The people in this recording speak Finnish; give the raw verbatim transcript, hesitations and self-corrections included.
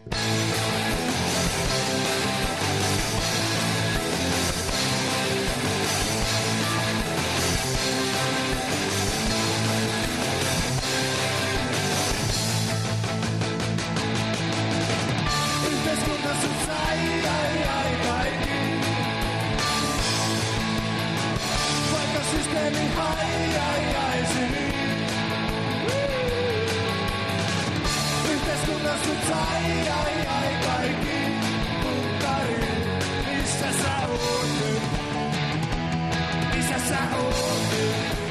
Yhteiskunta sut sai, ai ai kaikki. Vaikka systeemi hai, ai ai syy. Yhteiskunta sut sai, ai ai kaikki. Kukkari, missä sä oot nyt? Missä sä oot nyt?